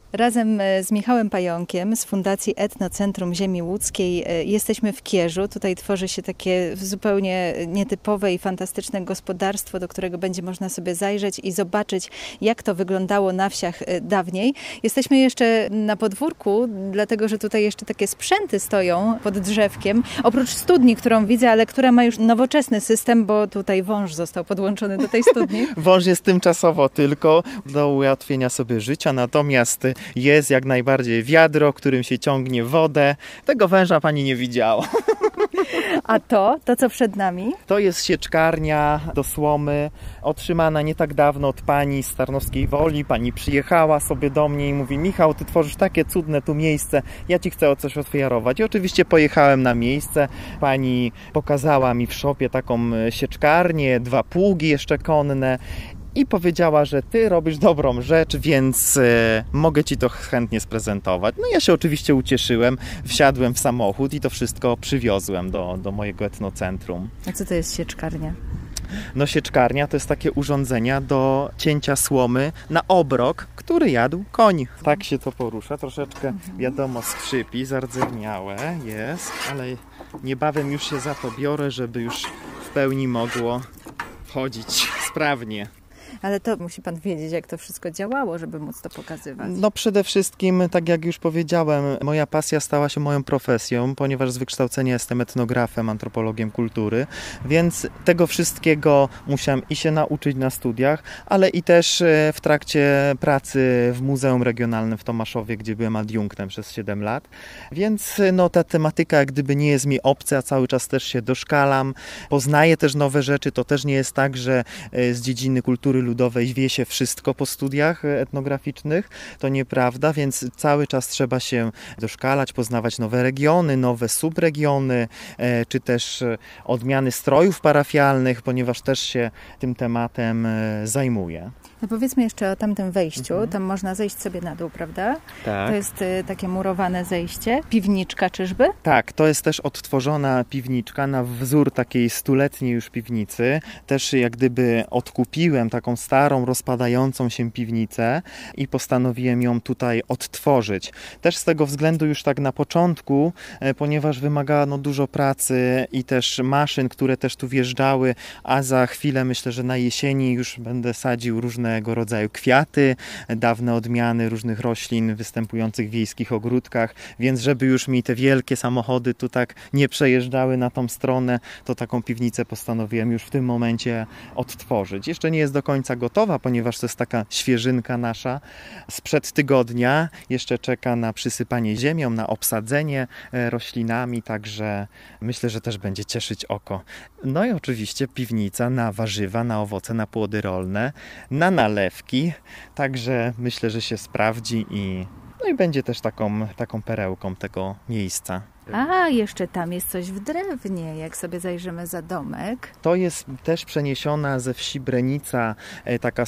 Razem z Michałem Pająkiem z Fundacji Etnocentrum Ziemi Łódzkiej jesteśmy w Kierzu. Tutaj tworzy się takie zupełnie nietypowe i fantastyczne gospodarstwo, do którego będzie można sobie zajrzeć i zobaczyć, jak to wyglądało na wsiach dawniej. Jesteśmy jeszcze na podwórku, dlatego że tutaj jeszcze takie sprzęty stoją pod drzewkiem. Oprócz studni, którą widzę, ale która ma już nowoczesny system, bo tutaj wąż został podłączony do tej studni. Wąż jest tymczasowo tylko do ułatwienia sobie życia, natomiast jest jak najbardziej wiadro, którym się ciągnie wodę. Tego węża pani nie widziała. A to co przed nami? To jest sieczkarnia do słomy, otrzymana nie tak dawno od pani z Tarnowskiej Woli. Pani przyjechała sobie do mnie i mówi: Michał, ty tworzysz takie cudne tu miejsce, ja ci chcę o coś ofiarować. I oczywiście pojechałem na miejsce. Pani pokazała mi w szopie taką sieczkarnię, 2 pługi jeszcze konne. I powiedziała, że ty robisz dobrą rzecz, więc mogę ci to chętnie sprezentować. No ja się oczywiście ucieszyłem, wsiadłem w samochód i to wszystko przywiozłem do mojego etnocentrum. A co to jest sieczkarnia? No sieczkarnia to jest takie urządzenia do cięcia słomy na obrok, który jadł koń. Tak się to porusza, troszeczkę wiadomo skrzypi, zardzewiałe jest, ale niebawem już się za to biorę, żeby już w pełni mogło wchodzić sprawnie. Ale to musi pan wiedzieć, jak to wszystko działało, żeby móc to pokazywać. No przede wszystkim, tak jak już powiedziałem, moja pasja stała się moją profesją, ponieważ z wykształcenia jestem etnografem, antropologiem kultury, więc tego wszystkiego musiałem i się nauczyć na studiach, ale i też w trakcie pracy w Muzeum Regionalnym w Tomaszowie, gdzie byłem adiunktem przez 7 lat. Więc no, ta tematyka jak gdyby nie jest mi obca, cały czas też się doszkalam, poznaję też nowe rzeczy. To też nie jest tak, że z dziedziny kultury ludowej wie się wszystko po studiach etnograficznych. To nieprawda, więc cały czas trzeba się doszkalać, poznawać nowe regiony, nowe subregiony, czy też odmiany strojów parafialnych, ponieważ też się tym tematem zajmuję. No powiedzmy jeszcze o tamtym wejściu. Tam można zejść sobie na dół, prawda? Tak. To jest takie murowane zejście. Piwniczka czyżby? Tak, to jest też odtworzona piwniczka na wzór takiej 100-letniej już piwnicy. Też jak gdyby odkupiłem taką starą, rozpadającą się piwnicę i postanowiłem ją tutaj odtworzyć. Też z tego względu już tak na początku, ponieważ wymagała dużo pracy i też maszyn, które też tu wjeżdżały, a za chwilę myślę, że na jesieni już będę sadził różnego rodzaju kwiaty, dawne odmiany różnych roślin występujących w wiejskich ogródkach, więc żeby już mi te wielkie samochody tu tak nie przejeżdżały na tą stronę, to taką piwnicę postanowiłem już w tym momencie odtworzyć. Jeszcze nie jest do końca gotowa, ponieważ to jest taka świeżynka nasza sprzed tygodnia. Jeszcze czeka na przysypanie ziemią, na obsadzenie roślinami, także myślę, że też będzie cieszyć oko. No i oczywiście piwnica na warzywa, na owoce, na płody rolne, na nalewki, także myślę, że się sprawdzi i będzie też taką perełką tego miejsca. A, jeszcze tam jest coś w drewnie, jak sobie zajrzymy za domek. To jest też przeniesiona ze wsi Brenica, taka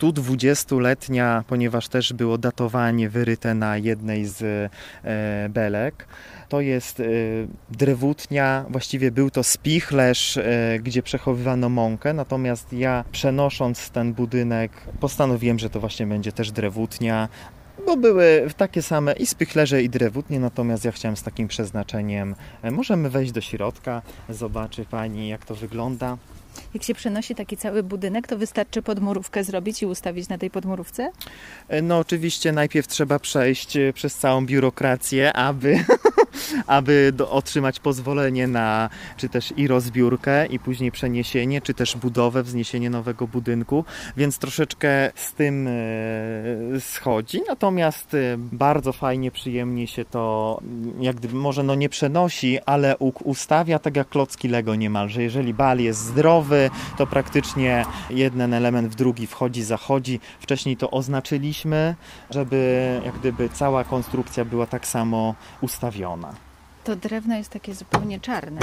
120-letnia, ponieważ też było datowanie wyryte na jednej z belek. To jest drewutnia, właściwie był to spichlerz, gdzie przechowywano mąkę, natomiast ja przenosząc ten budynek postanowiłem, że to właśnie będzie też drewutnia, bo były takie same i spichlerze, i drewutnie, natomiast ja chciałem z takim przeznaczeniem. Możemy wejść do środka, zobaczy pani, jak to wygląda. Jak się przenosi taki cały budynek, to wystarczy podmurówkę zrobić i ustawić na tej podmurówce? No oczywiście najpierw trzeba przejść przez całą biurokrację, aby otrzymać pozwolenie na czy też i rozbiórkę, i później przeniesienie, czy też budowę, wzniesienie nowego budynku, więc troszeczkę z tym schodzi, natomiast bardzo fajnie, przyjemnie się to jak gdyby może nie przenosi, ale ustawia tak jak klocki Lego niemalże. Jeżeli bal jest zdrowy, to praktycznie jeden element w drugi wchodzi, zachodzi. Wcześniej to oznaczyliśmy, żeby jak gdyby cała konstrukcja była tak samo ustawiona. To drewno jest takie zupełnie czarne.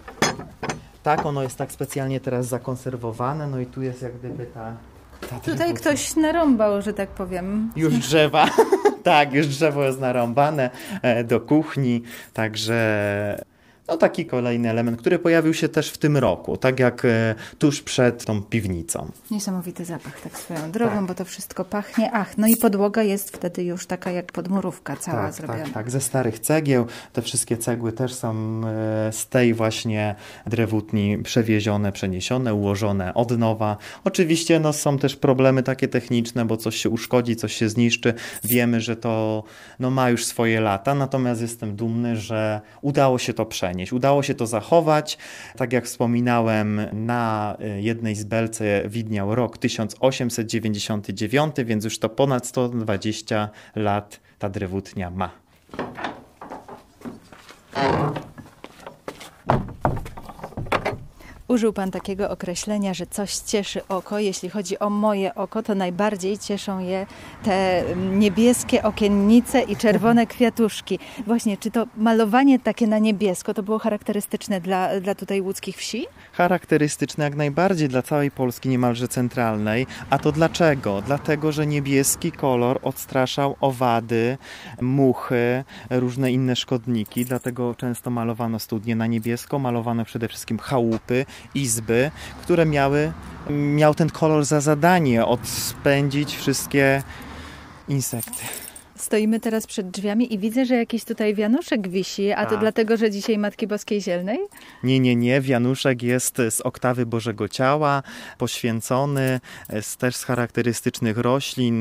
Tak, ono jest tak specjalnie teraz zakonserwowane, no i tu jest jak gdyby ta Tutaj ktoś narąbał, że tak powiem. Już drzewa, tak, już drzewo jest narąbane do kuchni, także No taki kolejny element, który pojawił się też w tym roku, tak jak tuż przed tą piwnicą. Niesamowity zapach, tak swoją drogą, bo to wszystko pachnie. No i podłoga jest wtedy już taka jak podmurówka cała zrobiona. Tak, ze starych cegieł. Te wszystkie cegły też są z tej właśnie drewutni przewiezione, przeniesione, ułożone od nowa. Oczywiście są też problemy takie techniczne, bo coś się uszkodzi, coś się zniszczy. Wiemy, że to ma już swoje lata, natomiast jestem dumny, że udało się to przenieść. Udało się to zachować. Tak jak wspominałem, na jednej z belce widniał rok 1899, więc już to ponad 120 lat ta drewutnia ma. Użył Pan takiego określenia, że coś cieszy oko. Jeśli chodzi o moje oko, to najbardziej cieszą je te niebieskie okiennice i czerwone kwiatuszki. Właśnie, czy to malowanie takie na niebiesko to było charakterystyczne dla tutaj łódzkich wsi? Charakterystyczne jak najbardziej dla całej Polski niemalże centralnej. A to dlaczego? Dlatego, że niebieski kolor odstraszał owady, muchy, różne inne szkodniki. Dlatego często malowano studnie na niebiesko, malowano przede wszystkim chałupy, izby, które miał ten kolor za zadanie odpędzić wszystkie insekty. Stoimy teraz przed drzwiami i widzę, że jakiś tutaj wianuszek wisi, a to dlatego, że dzisiaj Matki Boskiej Zielnej? Nie. Wianuszek jest z oktawy Bożego Ciała, poświęcony, też z charakterystycznych roślin,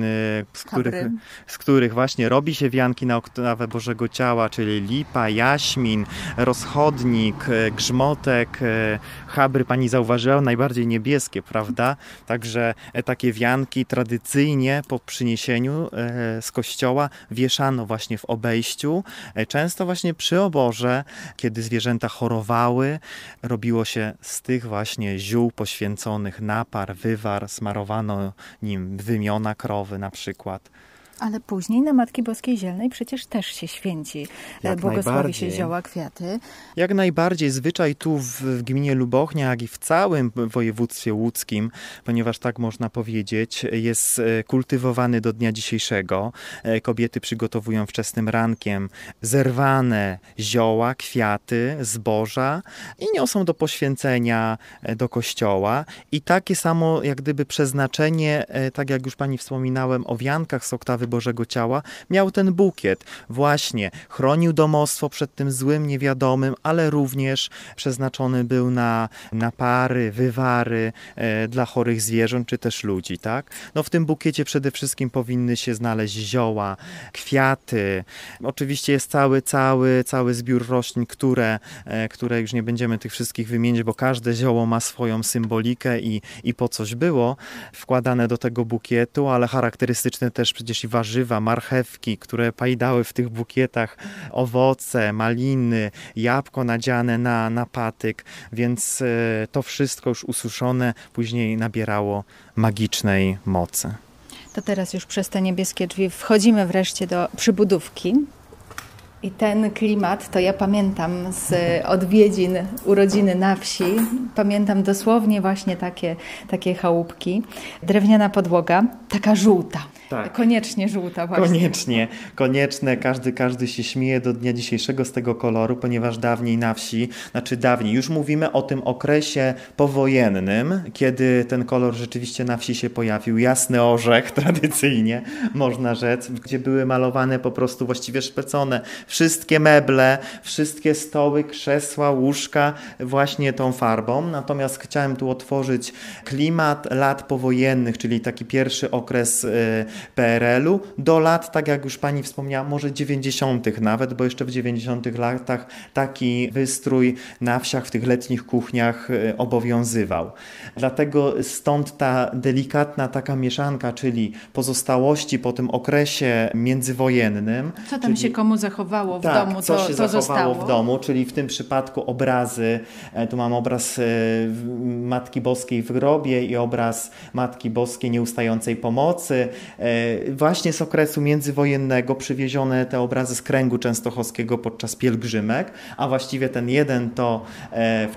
z których właśnie robi się wianki na oktawę Bożego Ciała, czyli lipa, jaśmin, rozchodnik, grzmotek, chabry, pani zauważyła, najbardziej niebieskie, prawda? Także takie wianki tradycyjnie po przyniesieniu z kościoła wieszano właśnie w obejściu. Często właśnie przy oborze, kiedy zwierzęta chorowały, robiło się z tych właśnie ziół poświęconych napar, wywar, smarowano nim wymiona krowy na przykład. Ale później na Matki Boskiej Zielnej przecież też się święci, błogosławi się zioła, kwiaty. Jak najbardziej. Zwyczaj tu w gminie Lubochnia, jak i w całym województwie łódzkim, ponieważ tak można powiedzieć, jest kultywowany do dnia dzisiejszego. Kobiety przygotowują wczesnym rankiem zerwane zioła, kwiaty, zboża i niosą do poświęcenia do kościoła. I takie samo jak gdyby przeznaczenie, tak jak już pani wspominałem o wiankach z oktawy Bożego Ciała, miał ten bukiet. Właśnie chronił domostwo przed tym złym, niewiadomym, ale również przeznaczony był na napary, wywary dla chorych zwierząt, czy też ludzi, tak? W tym bukiecie przede wszystkim powinny się znaleźć zioła, kwiaty. Oczywiście jest cały zbiór roślin, które już nie będziemy tych wszystkich wymienić, bo każde zioło ma swoją symbolikę i po coś było wkładane do tego bukietu, ale charakterystyczne też przecież i warzywa, marchewki, które pajdały w tych bukietach, owoce, maliny, jabłko nadziane na patyk, więc to wszystko już ususzone później nabierało magicznej mocy. To teraz już przez te niebieskie drzwi wchodzimy wreszcie do przybudówki. I ten klimat to ja pamiętam z odwiedzin, urodziny na wsi. Pamiętam dosłownie właśnie takie chałupki. Drewniana podłoga, taka żółta. Tak. Koniecznie żółta właśnie. Konieczne. Każdy się śmieje do dnia dzisiejszego z tego koloru, ponieważ dawniej na wsi, już mówimy o tym okresie powojennym, kiedy ten kolor rzeczywiście na wsi się pojawił. Jasny orzech, tradycyjnie można rzec, gdzie były malowane po prostu właściwie szpecone wszystkie meble, wszystkie stoły, krzesła, łóżka właśnie tą farbą. Natomiast chciałem tu otworzyć klimat lat powojennych, czyli taki pierwszy okres PRL-u do lat, tak jak już pani wspomniała, może 90. nawet, bo jeszcze w 90. latach taki wystrój na wsiach w tych letnich kuchniach obowiązywał. Dlatego stąd ta delikatna taka mieszanka, czyli pozostałości po tym okresie międzywojennym. Co tam się komu zachowało w domu, co się zachowało zostało w domu, czyli w tym przypadku obrazy. Tu mam obraz Matki Boskiej w grobie i obraz Matki Boskiej nieustającej pomocy. Właśnie z okresu międzywojennego przywiezione te obrazy z kręgu częstochowskiego podczas pielgrzymek, a właściwie ten jeden to w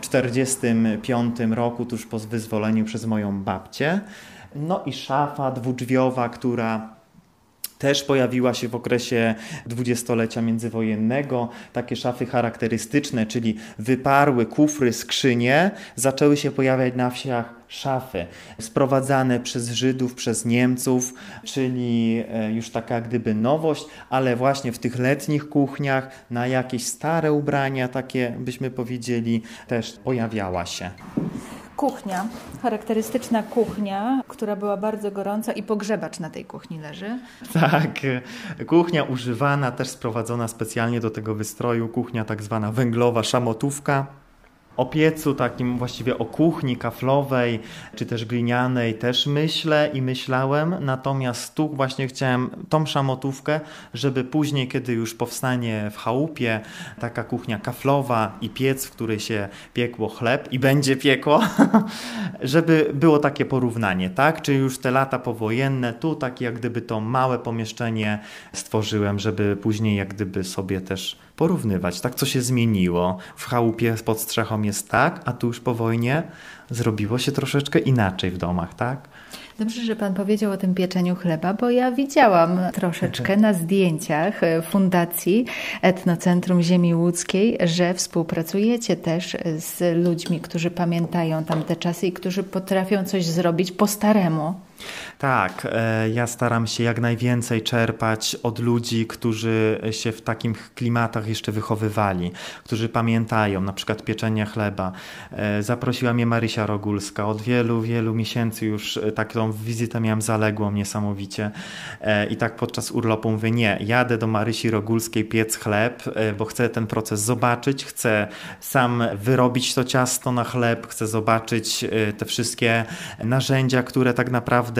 1945 roku, tuż po wyzwoleniu przez moją babcię. I szafa dwudrzwiowa, która też pojawiła się w okresie dwudziestolecia międzywojennego. Takie szafy charakterystyczne, czyli wyparły kufry, skrzynie, zaczęły się pojawiać na wsiach szafy sprowadzane przez Żydów, przez Niemców, czyli już taka jak gdyby nowość, ale właśnie w tych letnich kuchniach na jakieś stare ubrania, takie byśmy powiedzieli, też pojawiała się. Kuchnia, charakterystyczna kuchnia, która była bardzo gorąca i pogrzebacz na tej kuchni leży. Tak, kuchnia używana, też sprowadzona specjalnie do tego wystroju, kuchnia tak zwana węglowa, szamotówka. O piecu takim, właściwie o kuchni kaflowej, czy też glinianej też myślę i myślałem, natomiast tu właśnie chciałem tą szamotówkę, żeby później, kiedy już powstanie w chałupie taka kuchnia kaflowa i piec, w której się piekło chleb i będzie piekło, żeby było takie porównanie, tak? Czy już te lata powojenne, tu takie jak gdyby to małe pomieszczenie stworzyłem, żeby później jak gdyby sobie też porównywać, tak, co się zmieniło. W chałupie pod strzechą jest tak, a tu już po wojnie zrobiło się troszeczkę inaczej w domach, tak? Dobrze, że Pan powiedział o tym pieczeniu chleba, bo ja widziałam troszeczkę na zdjęciach Fundacji Etnocentrum Ziemi Łódzkiej, że współpracujecie też z ludźmi, którzy pamiętają tamte czasy i którzy potrafią coś zrobić po staremu. Tak, ja staram się jak najwięcej czerpać od ludzi, którzy się w takich klimatach jeszcze wychowywali, którzy pamiętają na przykład pieczenie chleba. Zaprosiła mnie Marysia Rogulska. Od wielu, wielu miesięcy już taką wizytę miałem zaległą niesamowicie i tak podczas urlopu mówię, nie, jadę do Marysi Rogulskiej piec chleb, bo chcę ten proces zobaczyć, chcę sam wyrobić to ciasto na chleb, chcę zobaczyć te wszystkie narzędzia, które tak naprawdę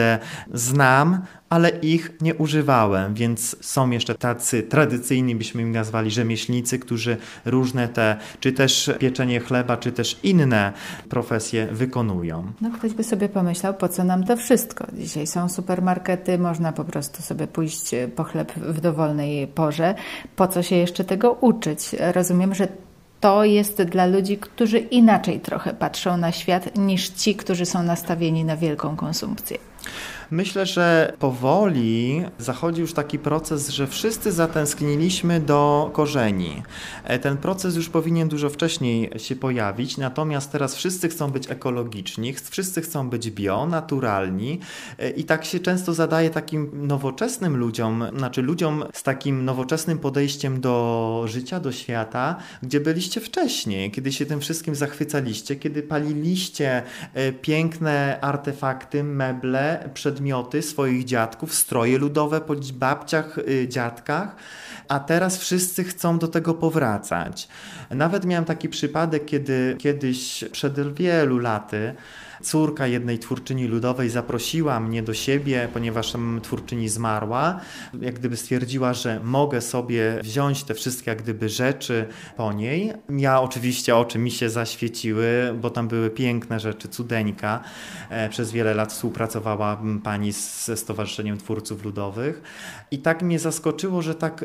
znam, ale ich nie używałem, więc są jeszcze tacy tradycyjni, byśmy im nazwali rzemieślnicy, którzy różne te, czy też pieczenie chleba, czy też inne profesje wykonują. No ktoś by sobie pomyślał, po co nam to wszystko? Dzisiaj są supermarkety, można po prostu sobie pójść po chleb w dowolnej porze. Po co się jeszcze tego uczyć? Rozumiem, że to jest dla ludzi, którzy inaczej trochę patrzą na świat niż ci, którzy są nastawieni na wielką konsumpcję. Myślę, że powoli zachodzi już taki proces, że wszyscy zatęskniliśmy do korzeni. Ten proces już powinien dużo wcześniej się pojawić, natomiast teraz wszyscy chcą być ekologiczni, wszyscy chcą być bio, naturalni i tak się często zadaje takim nowoczesnym ludziom, znaczy ludziom z takim nowoczesnym podejściem do życia, do świata, gdzie byliście wcześniej, kiedy się tym wszystkim zachwycaliście, kiedy paliliście piękne artefakty, meble, przedmioty swoich dziadków, stroje ludowe po babciach, dziadkach, a teraz wszyscy chcą do tego powracać. Nawet miałem taki przypadek, kiedy kiedyś przed wielu laty córka jednej twórczyni ludowej zaprosiła mnie do siebie, ponieważ twórczyni zmarła. Jak gdyby stwierdziła, że mogę sobie wziąć te wszystkie jak gdyby rzeczy po niej. Ja oczywiście oczy mi się zaświeciły, bo tam były piękne rzeczy, cudeńka. Przez wiele lat współpracowała pani ze Stowarzyszeniem Twórców Ludowych. I tak mnie zaskoczyło, że tak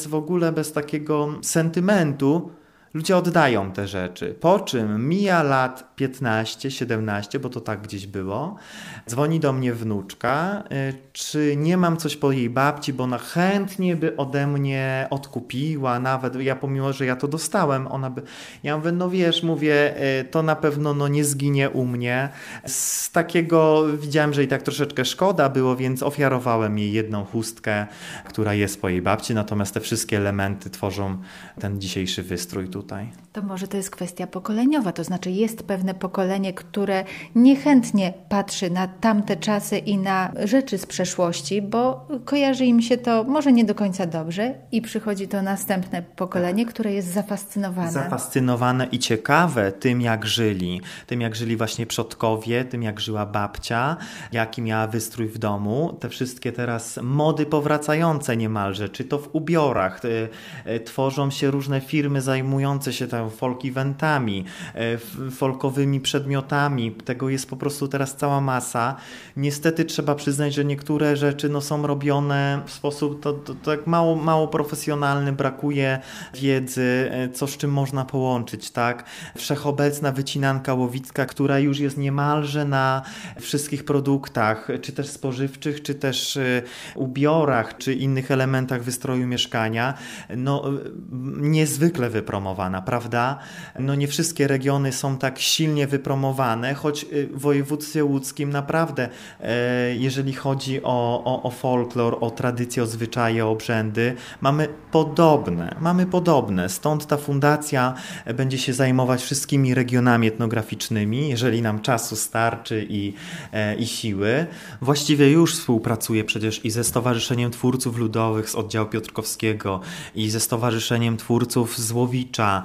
bez takiego sentymentu ludzie oddają te rzeczy, po czym mija lat 15, 17, bo to tak gdzieś było, dzwoni do mnie wnuczka, czy nie mam coś po jej babci, bo ona chętnie by ode mnie odkupiła, nawet ja pomimo, że ja to dostałem, ja mówię, no wiesz, mówię, to na pewno nie zginie u mnie. Z takiego widziałem, że i tak troszeczkę szkoda było, więc ofiarowałem jej jedną chustkę, która jest po jej babci, natomiast te wszystkie elementy tworzą ten dzisiejszy wystrój tutaj. To może to jest kwestia pokoleniowa, to znaczy jest pewne pokolenie, które niechętnie patrzy na tamte czasy i na rzeczy z przeszłości, bo kojarzy im się to może nie do końca dobrze i przychodzi to następne pokolenie, które jest zafascynowane. Zafascynowane i ciekawe tym, jak żyli właśnie przodkowie, tym, jak żyła babcia, jaki miała wystrój w domu. Te wszystkie teraz mody powracające niemalże, czy to w ubiorach. Tworzą się różne firmy zajmujące zajmujące się tam folk eventami, folkowymi przedmiotami. Tego jest po prostu teraz cała masa. Niestety trzeba przyznać, że niektóre rzeczy są robione w sposób tak mało profesjonalny, brakuje wiedzy, co z czym można połączyć, tak? Wszechobecna wycinanka łowicka, która już jest niemalże na wszystkich produktach, czy też spożywczych, czy też ubiorach, czy innych elementach wystroju mieszkania, niezwykle wypromowana, prawda? Nie wszystkie regiony są tak silnie wypromowane, choć w województwie łódzkim naprawdę, jeżeli chodzi o folklor, o tradycję, o zwyczaje, o obrzędy, mamy podobne. Stąd ta fundacja będzie się zajmować wszystkimi regionami etnograficznymi, jeżeli nam czasu starczy i siły. Właściwie już współpracuje przecież i ze Stowarzyszeniem Twórców Ludowych z oddziału piotrkowskiego, i ze Stowarzyszeniem Twórców z Łowicza.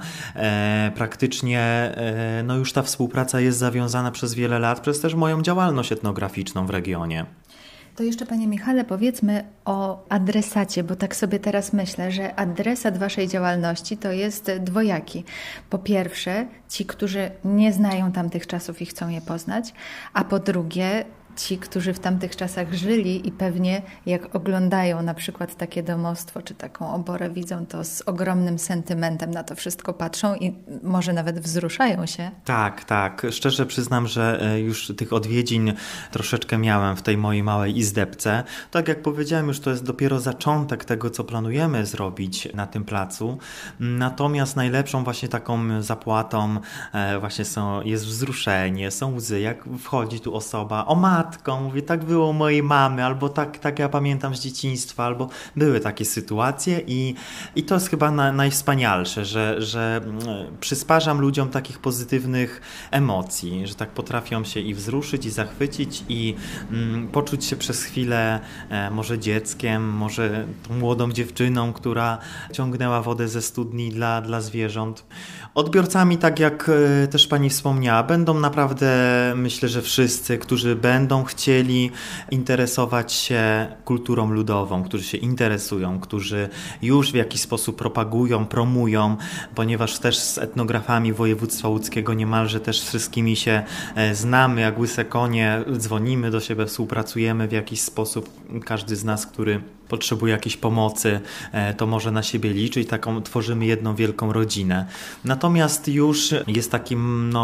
Praktycznie już ta współpraca jest zawiązana przez wiele lat, przez też moją działalność etnograficzną w regionie. To jeszcze, panie Michale, powiedzmy o adresacie, bo tak sobie teraz myślę, że adresat waszej działalności to jest dwojaki. Po pierwsze, ci, którzy nie znają tamtych czasów i chcą je poznać, a po drugie, ci, którzy w tamtych czasach żyli i pewnie jak oglądają na przykład takie domostwo czy taką oborę, widzą to z ogromnym sentymentem, na to wszystko patrzą i może nawet wzruszają się. Tak. Szczerze przyznam, że już tych odwiedzin troszeczkę miałem w tej mojej małej izdebce. Tak jak powiedziałem, już to jest dopiero zaczątek tego, co planujemy zrobić na tym placu. Natomiast najlepszą właśnie taką zapłatą właśnie jest wzruszenie, są łzy, jak wchodzi tu osoba, o matko, mówię, tak było u mojej mamy, albo tak ja pamiętam z dzieciństwa, albo były takie sytuacje i to jest chyba najwspanialsze, że przysparzam ludziom takich pozytywnych emocji, że tak potrafią się i wzruszyć, i zachwycić, i poczuć się przez chwilę może dzieckiem, może tą młodą dziewczyną, która ciągnęła wodę ze studni dla zwierząt. Odbiorcami, tak jak też pani wspomniała, będą naprawdę, myślę, że wszyscy, którzy będą chcieli interesować się kulturą ludową, którzy się interesują, którzy już w jakiś sposób propagują, promują, ponieważ też z etnografami województwa łódzkiego niemalże też z wszystkimi się znamy, jak łyse konie, dzwonimy do siebie, współpracujemy w jakiś sposób. Każdy z nas, który potrzebuje jakiejś pomocy, to może na siebie liczyć, taką tworzymy jedną wielką rodzinę. Natomiast już jest taki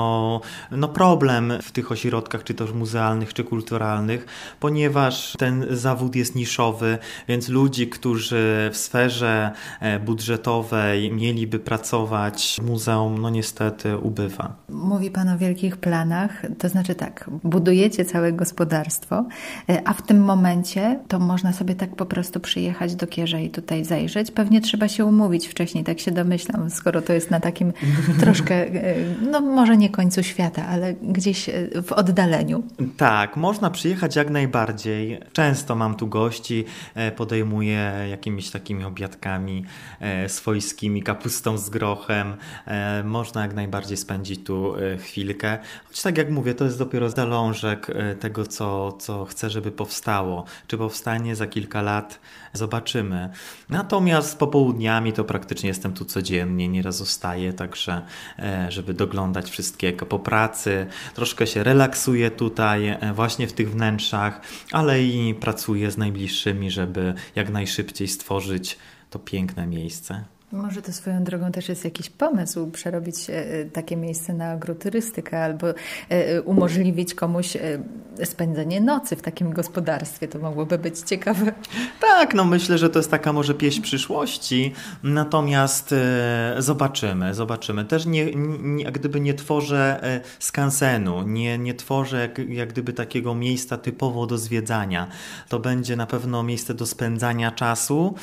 problem w tych ośrodkach, czy to muzealnych, czy kulturalnych, ponieważ ten zawód jest niszowy, więc ludzi, którzy w sferze budżetowej mieliby pracować w muzeum, niestety ubywa. Mówi pan o wielkich planach, to znaczy tak, budujecie całe gospodarstwo, a w tym momencie to można sobie tak po prostu przyjechać do Kierza i tutaj zajrzeć. Pewnie trzeba się umówić wcześniej, tak się domyślam, skoro to jest na takim troszkę, może nie końcu świata, ale gdzieś w oddaleniu. Tak, można przyjechać jak najbardziej. Często mam tu gości, podejmuję jakimiś takimi obiadkami swojskimi, kapustą z grochem. Można jak najbardziej spędzić tu chwilkę. Choć tak jak mówię, to jest dopiero zalążek tego, co chcę, żeby powstało. Czy powstanie za kilka lat? Zobaczymy. Natomiast popołudniami to praktycznie jestem tu codziennie, nieraz zostaję, także żeby doglądać wszystkiego po pracy. Troszkę się relaksuję tutaj, właśnie w tych wnętrzach, ale i pracuję z najbliższymi, żeby jak najszybciej stworzyć to piękne miejsce. Może to swoją drogą też jest jakiś pomysł, przerobić takie miejsce na agroturystykę albo umożliwić komuś spędzenie nocy w takim gospodarstwie. To mogłoby być ciekawe. Tak, myślę, że to jest taka może pieśń przyszłości, natomiast zobaczymy. Też jak gdyby nie tworzę skansenu, nie tworzę jak gdyby takiego miejsca typowo do zwiedzania. To będzie na pewno miejsce do spędzania czasu,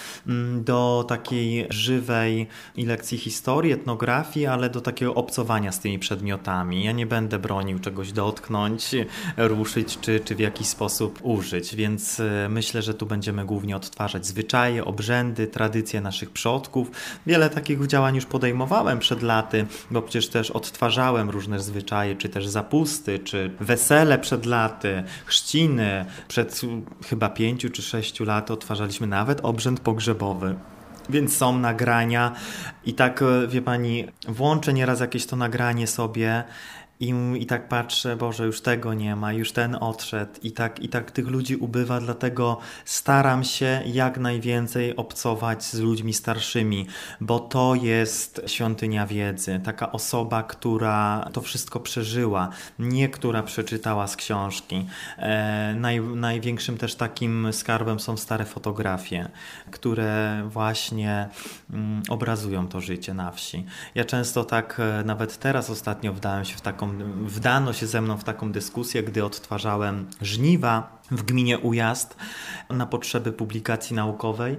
do takiej żywej i lekcji historii, etnografii, ale do takiego obcowania z tymi przedmiotami. Ja nie będę bronił czegoś dotknąć, ruszyć, czy w jakiś sposób użyć, więc myślę, że tu będziemy głównie odtwarzać zwyczaje, obrzędy, tradycje naszych przodków. Wiele takich działań już podejmowałem przed laty, bo przecież też odtwarzałem różne zwyczaje, czy też zapusty, czy wesele przed laty, chrzciny. Przed chyba 5 czy 6 lat odtwarzaliśmy nawet obrzęd pogrzebowy. Więc są nagrania i tak, wie pani, włączę nieraz jakieś to nagranie sobie i tak patrzę, Boże, już tego nie ma, już ten odszedł i tak tych ludzi ubywa, dlatego staram się jak najwięcej obcować z ludźmi starszymi, bo to jest świątynia wiedzy, taka osoba, która to wszystko przeżyła, nie która przeczytała z książki. Największym też takim skarbem są stare fotografie, które właśnie obrazują to życie na wsi. Ja często tak, nawet teraz ostatnio wdano się ze mną w taką dyskusję, gdy odtwarzałem żniwa w gminie Ujazd na potrzeby publikacji naukowej.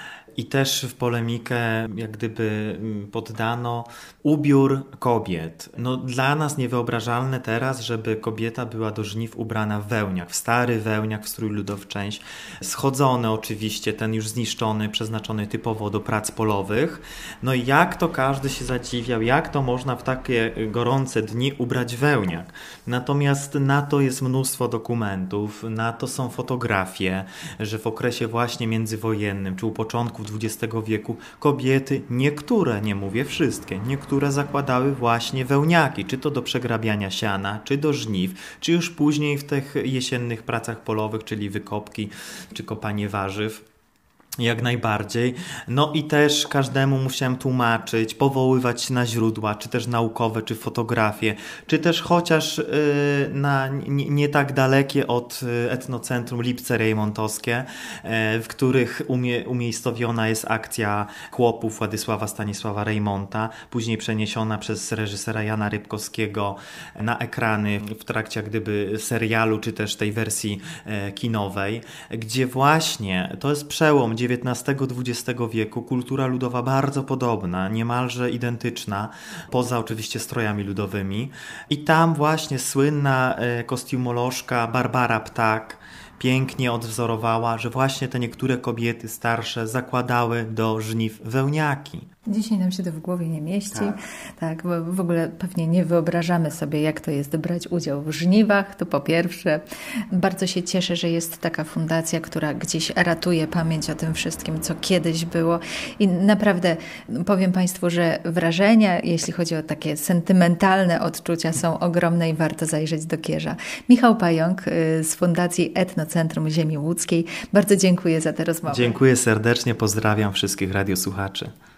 I też w polemikę jak gdyby poddano ubiór kobiet. No, dla nas niewyobrażalne teraz, żeby kobieta była do żniw ubrana w wełniak, w stary wełniak, w strój ludowczęś, schodzony oczywiście, ten już zniszczony, przeznaczony typowo do prac polowych. No i jak to każdy się zadziwiał, jak to można w takie gorące dni ubrać wełniak. Natomiast na to jest mnóstwo dokumentów, na to są fotografie, że w okresie właśnie międzywojennym, czy u początku XX wieku kobiety, niektóre, nie mówię wszystkie, niektóre zakładały właśnie wełniaki, czy to do przegrabiania siana, czy do żniw, czy już później w tych jesiennych pracach polowych, czyli wykopki, czy kopanie warzyw. Jak najbardziej. No i też każdemu musiałem tłumaczyć, powoływać się na źródła, czy też naukowe, czy fotografie, czy też chociaż na nie tak dalekie od etnocentrum Lipce Rejmontowskie, w których umiejscowiona jest akcja chłopów Władysława Stanisława Rejmonta, później przeniesiona przez reżysera Jana Rybkowskiego na ekrany w trakcie jak gdyby serialu, czy też tej wersji kinowej, gdzie właśnie to jest przełom XIX-XX wieku, kultura ludowa bardzo podobna, niemalże identyczna, poza oczywiście strojami ludowymi. I tam właśnie słynna kostiumolożka Barbara Ptak pięknie odwzorowała, że właśnie te niektóre kobiety starsze zakładały do żniw wełniaki. Dzisiaj nam się to w głowie nie mieści, tak, bo w ogóle pewnie nie wyobrażamy sobie, jak to jest brać udział w żniwach, to po pierwsze. Bardzo się cieszę, że jest taka fundacja, która gdzieś ratuje pamięć o tym wszystkim, co kiedyś było i naprawdę powiem Państwu, że wrażenia, jeśli chodzi o takie sentymentalne odczucia, są ogromne i warto zajrzeć do Kieża. Michał Pająk z Fundacji Etnocentrum Ziemi Łódzkiej, bardzo dziękuję za tę rozmowę. Dziękuję serdecznie, pozdrawiam wszystkich radiosłuchaczy.